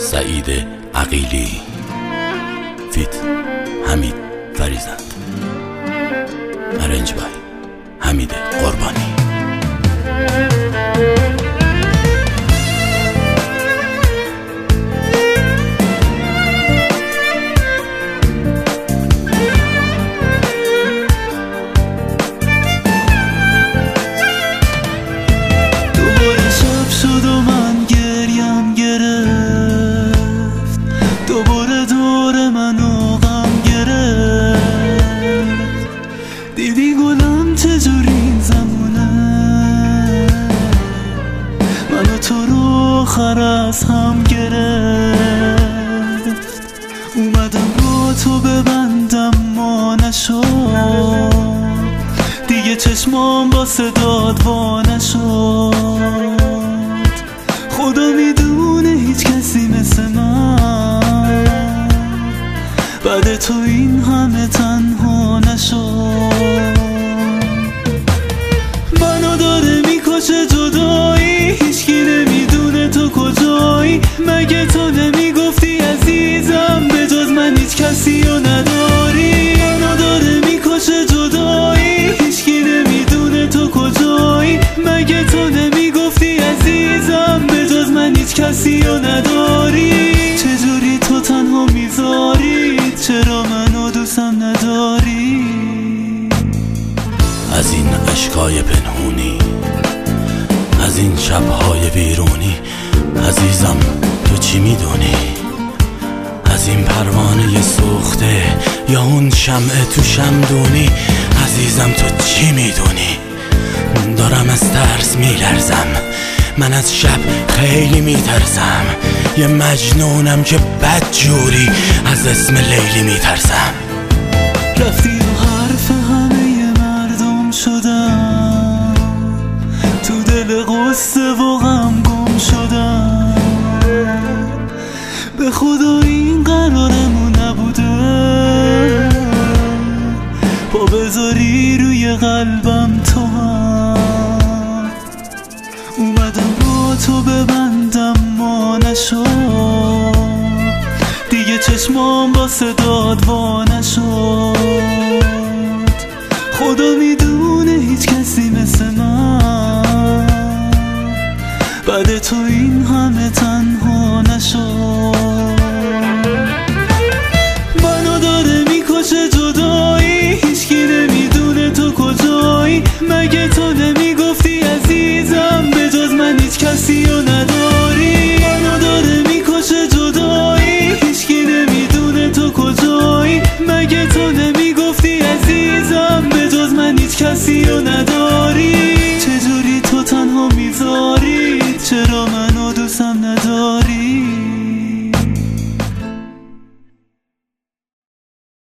سعید عقیلی فیت حمید فریزند، ارنج بای حمید قربانی. دوباره شب شد و من گریم گرفت، دوباره دور منو غم گرفت. دیدی گلم چجوری این زمونه، منو تو رو آخر از هم گرفت. اومدم با تو ببندم ما نشد، دیگه چشمام با صدات وا نشد. خدا میدونه هیچ کسی مثل من بعد تو این همه تنها نشد. منو داره میکشه جدایی، هیچکی نمیدونه تو کجایی. مگه تو نمیگفتی عزیزم به جز من هیچ کسی رو نداری؟ منو داره میکشه جدایی، هیچکی نمیدونه تو کجایی. مگه تو نمیگفتی عزیزم به جز من هیچ کسی رو نداری؟ چجوری تو تنها میذاری؟ چرا منو دوستم نداری؟ از این عشقای پنهونی، از این شبهای ویرونی، عزیزم تو چی میدونی؟ از این پروانه سوخته یا اون شمع تو شمدونی، عزیزم تو چی میدونی؟ دارم از ترس میلرزم، من از شب خیلی میترسم. یه مجنونم که بدجوری از اسم لیلی میترسم. رفتی و حرف همه مردم شدم، تو دل غصه و غم گم شدم. به خدا این قرارمون نبوده، پا بذاری روی قلبم تو هم. اومدم با تو ببندم ما نشد، دیگه چشمام با صدات وا نشد. خدا میدونه هیچ کسی مثل من بعد تو این همه تنها نشد. منو داره میکشه جدایی، هیچکی نمیدونه تو کجایی. مگه تو نمیگفتی عزیزم به جز من هیچ کسی رو نداری؟ منو داره میکشه جدایی، هیچکی نمیدونه تو کجایی. مگه تو نمیگفتی عزیزم به جز من هیچ کسی رو نداری؟